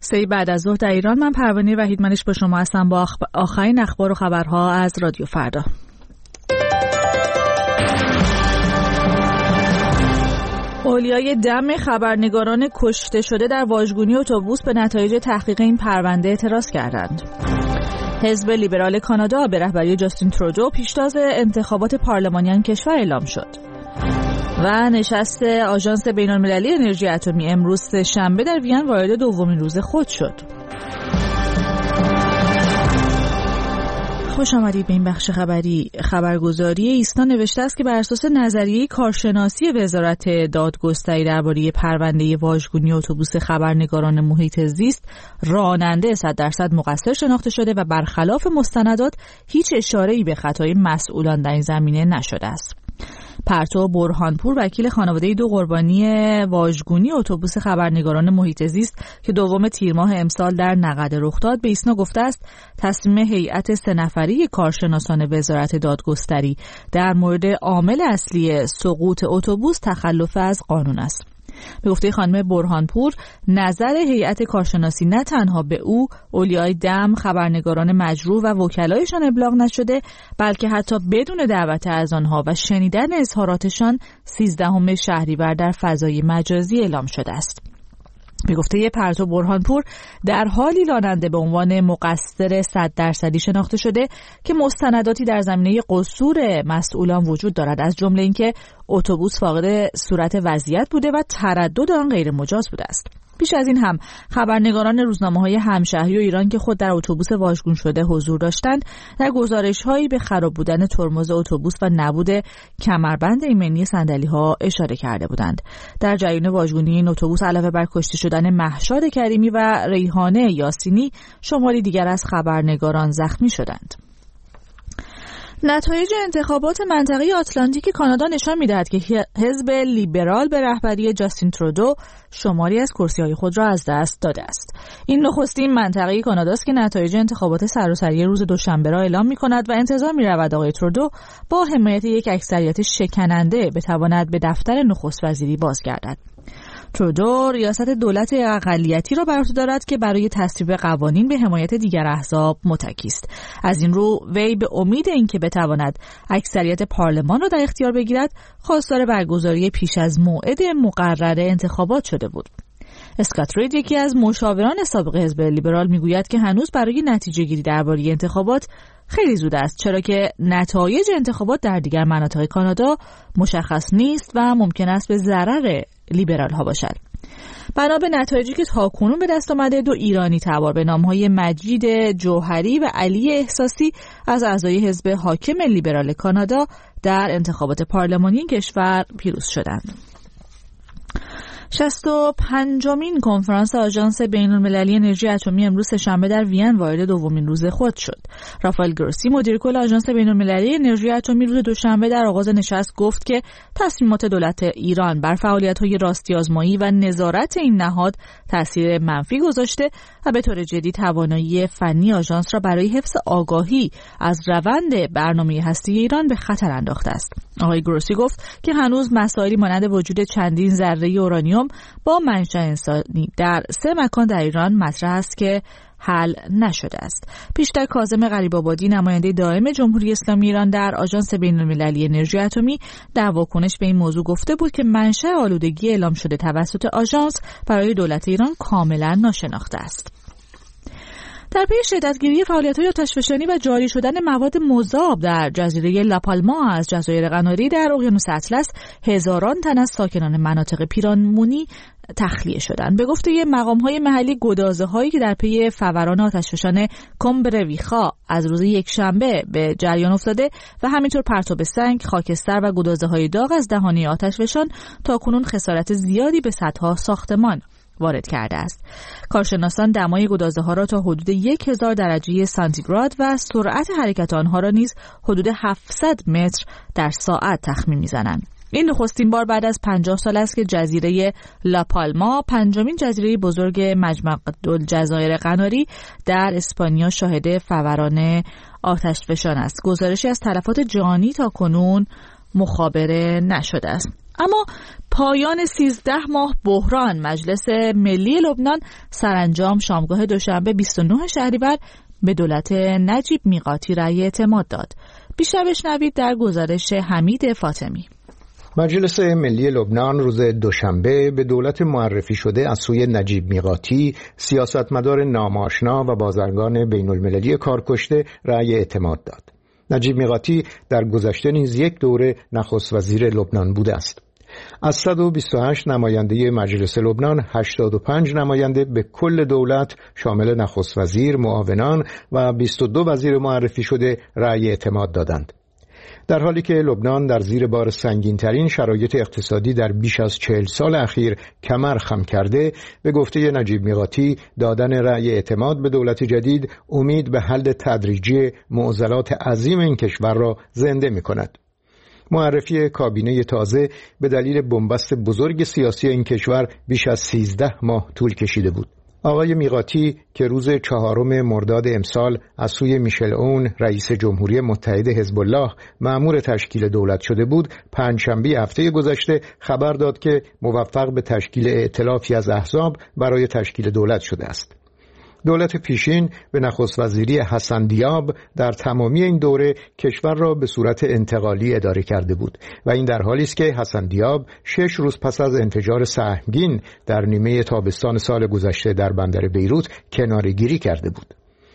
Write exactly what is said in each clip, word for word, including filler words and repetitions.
سه بعد از ظهر در ایران. من پروانه وحیدمنش با شما هستم با آخرین اخبار و خبرها از رادیو فردا. اولیای دم خبرنگاران کشته شده در واژگونی اتوبوس به نتایج تحقیق این پرونده اعتراض کردند. حزب لیبرال کانادا به رهبری جاستین ترودو پیشتاز انتخابات پارلمانی کشور اعلام شد. و نشست آژانس بین‌المللی انرژی اتمی امروز شنبه در وین وارد دومین روز خود شد. خوش آمدید به این بخش خبری. خبرگزاری ایسنا نوشته است که بر اساس نظریه کارشناسی وزارت دادگستری درباره پرونده واژگونی اتوبوس خبرنگاران محیط زیست، راننده صد درصد مقصر شناخته شده و برخلاف مستندات هیچ اشاره‌ای به خطای مسئولان در این زمینه نشده است. پرتو برهانپور وکیل خانواده دو قربانی واژگونی اتوبوس خبرنگاران محیط زیست که دوم تیر ماه امسال در نقد رخ داد به ایسنا گفته است تصمیم هیئت سه نفری کارشناسان وزارت دادگستری در مورد عامل اصلی سقوط اتوبوس تخلف از قانون است. به گفته خانم برهانپور، نظر هیئت کارشناسی نه تنها به او، اولیای دم، خبرنگاران مجروح و وکلایشان ابلاغ نشده، بلکه حتی بدون دعوت از آنها و شنیدن اظهاراتشان سیزدهم شهریور در فضای مجازی اعلام شده است. به گفته پرتو برهانپور، در حالی راننده به عنوان مقصر صد درصدی شناخته شده که مستنداتی در زمینه قصور مسئولان وجود دارد، از جمله اینکه اتوبوس فاقد صورت وضعیت بوده و تردد آن غیر مجاز بوده است. بیش از این هم خبرنگاران روزنامه‌های همشهری و ایران که خود در اتوبوس واژگون شده حضور داشتند، در گزارش‌هایی به خراب بودن ترمز اتوبوس و نبود کمربند ایمنی صندلی‌ها اشاره کرده بودند. در جریان واژگونی این اتوبوس علاوه بر کشته شدن مهشاد کریمی و ریحانه یاسینی، شماری دیگر از خبرنگاران زخمی شدند. نتایج انتخابات منطقه آتلانتیک کانادا نشان می‌دهد که حزب لیبرال به رهبری جاستین ترودو شماری از کرسی‌های خود را از دست داده است. این نخستین منطقه کاناداست که نتایج انتخابات سراسری روز دوشنبه را اعلام می‌کند و انتظار می‌رود آقای ترودو با حمایت یک اکثریت شکننده بتواند به دفتر نخست وزیری بازگردد. ترودو ریاست دولت اقلیتی را بر عهده دارد که برای تصویب قوانین به حمایت دیگر احزاب متکی است. از این رو وی به امید اینکه بتواند اکثریت پارلمان را در اختیار بگیرد، خواستار برگزاری پیش از موعد مقرر انتخابات شده بود. اسکات رید، یکی از مشاوران سابق حزب لیبرال، میگوید که هنوز برای نتیجه گیری درباره انتخابات خیلی زود است، چرا که نتایج انتخابات در دیگر مناطق کانادا مشخص نیست و ممکن است به ضرر لیبرال ها باشد. بنا به نتایجی که تاکنون به دست آمده، دو ایرانی تبار به نامهای مجید جوهری و علی احساسی از اعضای حزب حاکم لیبرال کانادا در انتخابات پارلمانی کشور پیروز شدند. شصت و پنجمین کنفرانس آژانس بین‌المللی انرژی اتمی امروز شنبه در وین وارد دومین روز خود شد. رافائل گروسی، مدیر کل آژانس بین‌المللی انرژی اتمی، روز دوشنبه در آغاز نشست گفت که تصمیمات دولت ایران بر فعالیت‌های راستی آزمایی و نظارت این نهاد تاثیر منفی گذاشته و به طور جدی توانایی فنی آژانس را برای حفظ آگاهی از روند برنامه هستی ایران به خطر انداخته است. آقای گروسی گفت که هنوز مسائلی مانند وجود چندین ذره اورانیوم با منشأ انسانی در سه مکان در ایران مطرح است که حل نشده است. پیشتر کاظم غریب‌آبادی، نماینده دائم جمهوری اسلامی ایران در آژانس بین‌المللی انرژی اتمی، در واکنش به این موضوع گفته بود که منشأ آلودگی اعلام شده توسط آژانس برای دولت ایران کاملا ناشناخته است. در پی شدتگیری فعالیت‌های آتشفشانی و جاری شدن مواد مذاب در جزیره لاپالما از جزایر قناری در اقیانوس اطلس، هزاران تن از ساکنان مناطق پیرامونی تخلیه شدند. به گفته مقام‌های محلی، گدازه‌هایی که در پی فوران آتشفشان کومبرویخا از روز یکشنبه به جریان افتاده و همینطور پرتاب سنگ، خاکستر و گدازه‌های داغ از دهانه آتشفشان تاکنون خسارت زیادی به صدها ساختمان وارد کرده است. کارشناسان دمای گدازه‌ها را تا حدود هزار درجه سانتیگراد و سرعت حرکت آنها را نیز حدود هفتصد متر در ساعت تخمین می‌زنند. این نخستین بار بعد از پنجاه سال است که جزیره لاپالما، پنجمین جزیره بزرگ مجمع الجزایر قناری در اسپانیا، شاهد فوران آتشفشان است. گزارشی از تلفات جانی تا کنون مخابره نشده است. اما پایان سیزده ماه بحران، مجلس ملی لبنان سرانجام شامگاه دوشنبه بیست و نه شهریور به دولت نجیب میقاتی رأی اعتماد داد. بیشتر بشنوید در گزارش حمید فاطمی. مجلس ملی لبنان روز دوشنبه به دولت معرفی شده از سوی نجیب میقاتی، سیاستمدار نامآشنا و بازرگان بین المللی کارکشته، رأی اعتماد داد. نجیب میقاتی در گذشته نیز یک دوره نخست وزیر لبنان بوده است. از صد و بیست و هشت نماینده مجلس لبنان، هشتاد و پنج نماینده به کل دولت شامل نخست وزیر، معاونان و بیست و دو وزیر معرفی شده رأی اعتماد دادند. در حالی که لبنان در زیر بار سنگین‌ترین شرایط اقتصادی در بیش از چهل سال اخیر کمر خم کرده، به گفته نجیب میقاتی دادن رأی اعتماد به دولت جدید امید به حل تدریجی معضلات عظیم این کشور را زنده می‌کند. معرفی کابینه تازه به دلیل بنبست بزرگ سیاسی این کشور بیش از سیزده ماه طول کشیده بود. آقای میقاتی که روز چهارم مرداد امسال از سوی میشل اون، رئیس جمهوری متحد حزب الله، مأمور تشکیل دولت شده بود، پنجشنبه هفته گذشته خبر داد که موفق به تشکیل ائتلافی از احزاب برای تشکیل دولت شده است. دولت پیشین به نخست وزیری حسن دیاب در تمامی این دوره کشور را به صورت انتقالی اداره کرده بود و این در حالی است که حسن دیاب شش روز پس از انفجار سهمگین در نیمه تابستان سال گذشته در بندر بیروت کناره‌گیری کرده بود.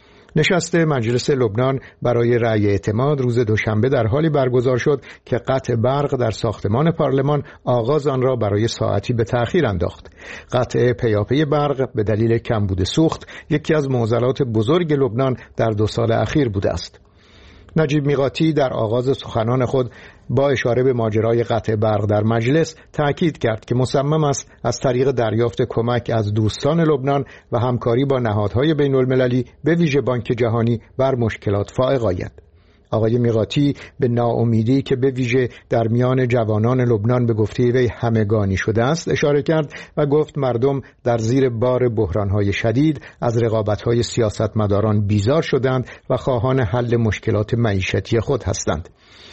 نشست مجلس لبنان برای رأی اعتماد روز دوشنبه در حالی برگزار شد که قطع برق در ساختمان پارلمان آغاز آن را برای ساعتی به تأخیر انداخت. قطع پیاپی برق به دلیل کمبود سوخت یکی از معضلات بزرگ لبنان در دو سال اخیر بوده است. نجیب میقاتی در آغاز سخنان خود با اشاره به ماجرای قطع برق در مجلس تأکید کرد که مصمم است از طریق دریافت کمک از دوستان لبنان و همکاری با نهادهای بین المللی به ویژه بانک جهانی بر مشکلات فائق آید. آقای میقاتی به ناامیدی که به ویژه در میان جوانان لبنان به گفته وی همگانی شده است اشاره کرد و گفت مردم در زیر بار بحرانهای شدید از رقابتهای سیاستمداران بیزار شدند و خواهان حل مشکلات معیشتی خود هستند.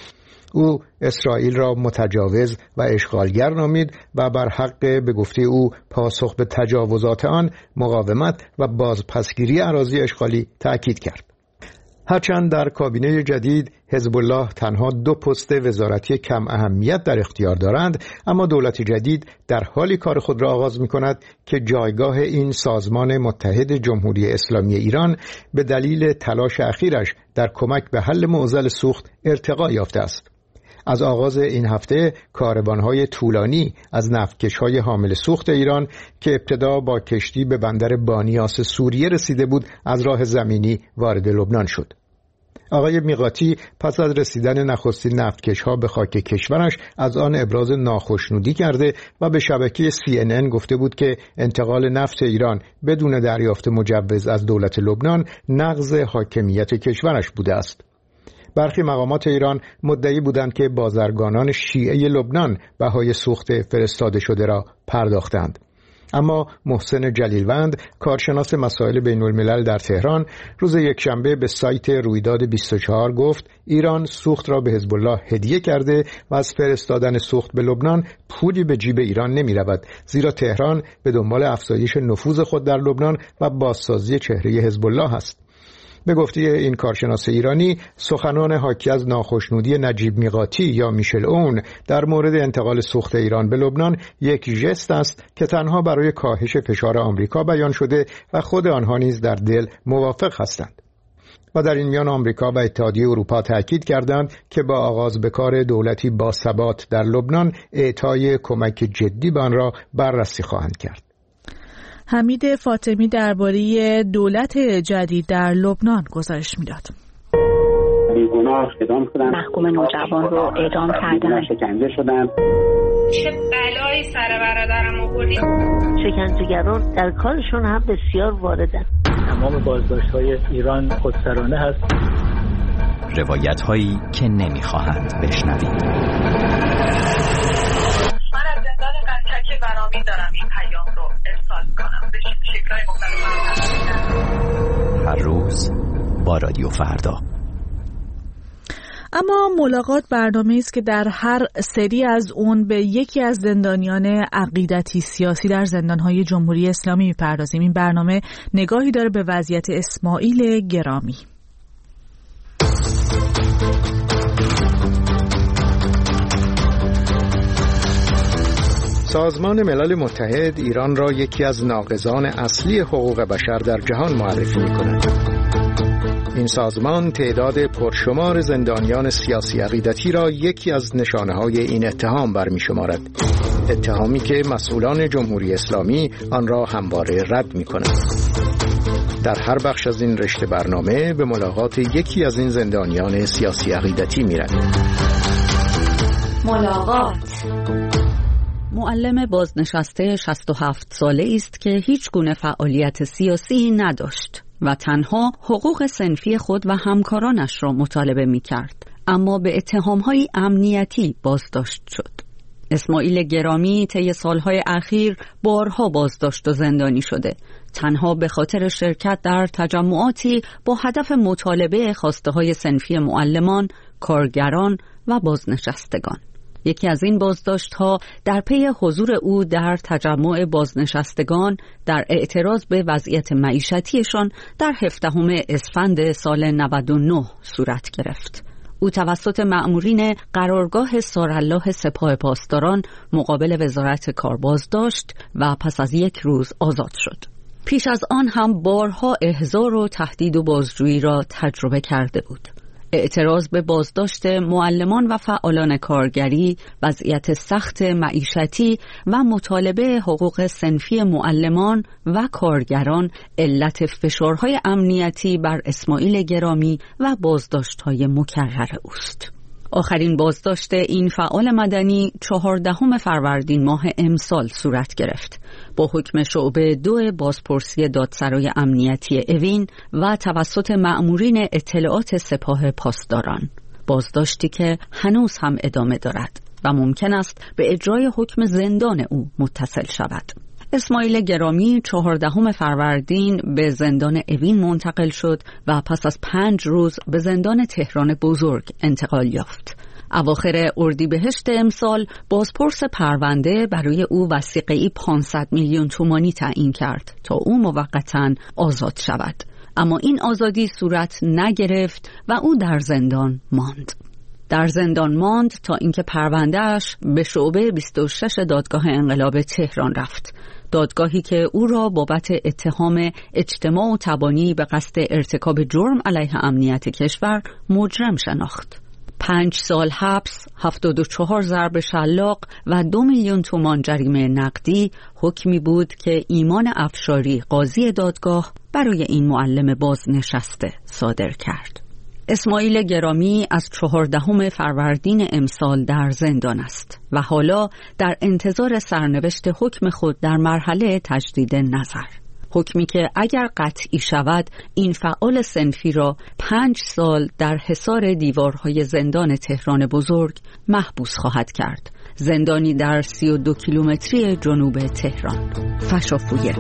او اسرائیل را متجاوز و اشغالگر نامید و بر حق به گفته او پاسخ به تجاوزات آن، مقاومت و بازپسگیری اراضی اشغالی تأکید کرد. هرچند در کابینه جدید حزب الله تنها دو پست وزارتی کم اهمیت در اختیار دارند، اما دولت جدید در حالی کار خود را آغاز می کند که جایگاه این سازمان متحد جمهوری اسلامی ایران به دلیل تلاش اخیرش در کمک به حل معضل سوخت ارتقا یافته است. از آغاز این هفته کاروان‌های طولانی از نفتکش‌های حامل سوخت ایران که ابتدا با کشتی به بندر بانیاس سوریه رسیده بود، از راه زمینی وارد لبنان شد. آقای میقاتی پس از رسیدن نخستین نفتکش‌ها به خاک کشورش از آن ابراز ناخشنودی کرده و به شبکه سی ان ان گفته بود که انتقال نفت ایران بدون دریافت مجوز از دولت لبنان نقض حاکمیت کشورش بوده است. برخی مقامات ایران مدعی بودند که بازرگانان شیعه لبنان بهای سوخت فرستاده شده را پرداختند. اما محسن جلیلوند، کارشناس مسائل بین الملل در تهران، روز یکشنبه به سایت رویداد بیست و چهار گفت ایران سوخت را به حزب الله هدیه کرده و از فرستادن سوخت به لبنان پولی به جیب ایران نمی رود، زیرا تهران به دنبال افزایش نفوذ خود در لبنان و بازسازی چهره حزب الله است. به گفته این کارشناس ایرانی، سخنان حاکی از ناخشنودی نجیب میقاتی یا میشل اون در مورد انتقال سوخت ایران به لبنان یک ژست است که تنها برای کاهش فشار آمریکا بیان شده و خود آنها نیز در دل موافق هستند. و در این میان آمریکا و اتحادیه اروپا تأکید کردند که با آغاز به کار دولتی با ثبات در لبنان اعطای کمک جدی به آن را بررسی خواهند کرد. حمید فاطمی درباره دولت جدید در لبنان گزارش میداد. بیگناه اعدام شدن، محکوم نوجوان رو اعدام کردن، شکنجه شدن. چه بلایی سر برادرم آوردی؟ شکنجهگران در کارشون هم بسیار واردن. تمام بازداشت‌های ایران خودسرانه هست. روایت‌هایی که نمی‌خواهند بشنوید. من از زندان قنچک برامین دارم این پیام رو ارسال کنم به شکل‌های مختلف. هر روز با رادیو فردا. اما ملاقات برنامه‌ای است که در هر سری از اون به یکی از زندانیان عقیدتی سیاسی در زندان‌های جمهوری اسلامی می‌پردازیم. این برنامه نگاهی داره به وضعیت اسماعیل گرامی. سازمان ملل متحد ایران را یکی از ناقضان اصلی حقوق بشر در جهان معرفی می‌کند. این سازمان تعداد پرشمار زندانیان سیاسی عقیدتی را یکی از نشانه‌های این اتهام برمی‌شمارد. اتهامی که مسئولان جمهوری اسلامی آن را همواره رد می‌کنند. در هر بخش از این رشته برنامه به ملاقات یکی از این زندانیان سیاسی عقیدتی می‌رویم. ملاقات. معلم بازنشسته شصت و هفت ساله است که هیچ گونه فعالیت سیاسی نداشت و تنها حقوق صنفی خود و همکارانش را مطالبه می کرد، اما به اتهام‌های امنیتی بازداشت شد. اسماعیل گرامی طی سالهای اخیر بارها بازداشت و زندانی شده، تنها به خاطر شرکت در تجمعاتی با هدف مطالبه خواسته‌های صنفی معلمان، کارگران و بازنشستگان. یکی از این بازداشت‌ها در پی حضور او در تجمع بازنشستگان در اعتراض به وضعیت معیشتیشان در هفدهم اسفند سال نود و نه صورت گرفت. او توسط مأمورین قرارگاه سارالله سپاه پاسداران مقابل وزارت کار بازداشت و پس از یک روز آزاد شد. پیش از آن هم بارها احضار و تهدید و بازجویی را تجربه کرده بود. اعتراض به بازداشت معلمان و فعالان کارگری، وضعیت سخت معیشتی و مطالبه حقوق صنفی معلمان و کارگران علت فشارهای امنیتی بر اسماعیل گرامی و بازداشت‌های مکرر اوست. آخرین بازداشت این فعال مدنی چهاردهم فروردین ماه امسال صورت گرفت با حکم شعبه دو بازپرسی دادسرای امنیتی اوین و توسط مأمورین اطلاعات سپاه پاسداران. بازداشتی که هنوز هم ادامه دارد و ممکن است به اجرای حکم زندان او متصل شود. اسماعیل گرامی چهاردهم فروردین به زندان اوین منتقل شد و پس از پنج روز به زندان تهران بزرگ انتقال یافت. اواخر اردیبهشت امسال بازپرس پرونده برای او وثیقه‌ای پانصد میلیون تومانی تعیین کرد تا او موقتاً آزاد شود، اما این آزادی صورت نگرفت و او در زندان ماند. در زندان ماند تا اینکه پرونده‌اش به شعبه بیست و شش دادگاه انقلاب تهران رفت، دادگاهی که او را بابت اتهام اجتماع و تبانی به قصد ارتکاب جرم علیه امنیت کشور مجرم شناخت. پنج سال حبس، هفتاد و چهار ضرب شلاق و دو میلیون تومان جریمه نقدی حکمی بود که ایمان افشاری قاضی دادگاه برای این معلم بازنشسته صادر کرد. اسماعیل گرامی از چهاردهم فروردین امسال در زندان است و حالا در انتظار سرنوشت حکم خود در مرحله تجدید نظر. حکمی که اگر قطعی شود این فعال صنفی را پنج سال در حصار دیوارهای زندان تهران بزرگ محبوس خواهد کرد، زندانی در سی و دو کیلومتری جنوب تهران. فشافویه.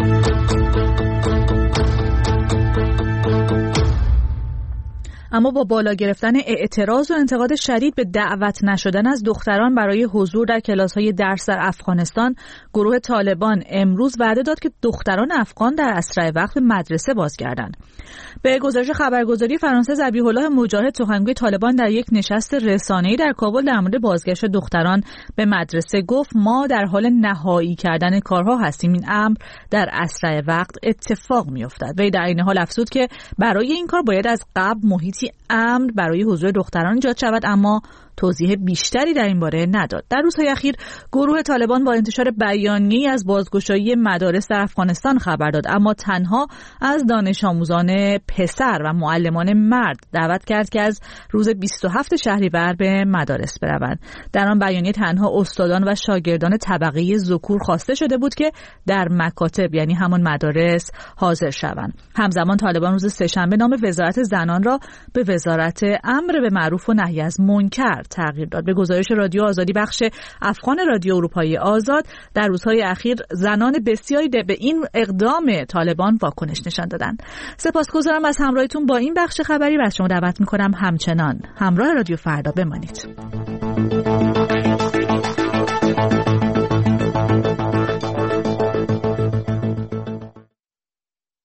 اما با بالا گرفتن اعتراض و انتقاد شدید به دعوت نشدن از دختران برای حضور در کلاس‌های درس در افغانستان، گروه طالبان امروز وعده داد که دختران افغان در اسرع وقت به مدرسه بازگردند. به گزارش خبرگزاری فرانسه، ذبیح الله مجاهد، سخنگوی طالبان، در یک نشست رسانه‌ای در کابل در مورد بازگشت دختران به مدرسه گفت: ما در حال نهایی کردن کارها هستیم، این امر در اسرع وقت اتفاق می‌افتد. وی در این حال افزود که برای این کار باید از قبل محیطی امن برای حضور دختران ایجاد شود، اما توضیح بیشتری در این باره نداد. در روزهای اخیر گروه طالبان با انتشار بیانیه‌ای از بازگشایی مدارس در افغانستان خبر داد، اما تنها از دانش آموزان پسر و معلمان مرد دعوت کرد که از روز بیست و هفتم شهریور به مدارس بروند. در آن بیانیه تنها استادان و شاگردان طبقه ذکور خواسته شده بود که در مکاتب، یعنی همان مدارس، حاضر شوند. همزمان طالبان روز سه‌شنبه نام وزارت زنان را به وزارت امر به معروف و نهی از منکر تغییر داد. به گزارش رادیو آزادی بخش افغان رادیو اروپایی آزاد، در روزهای اخیر زنان بسیاری به این اقدام طالبان واکنش نشان دادند. سپاسگزارم از همراهیتون با این بخش خبری و از شما دعوت می‌کنم همچنان همراه رادیو فردا بمانید.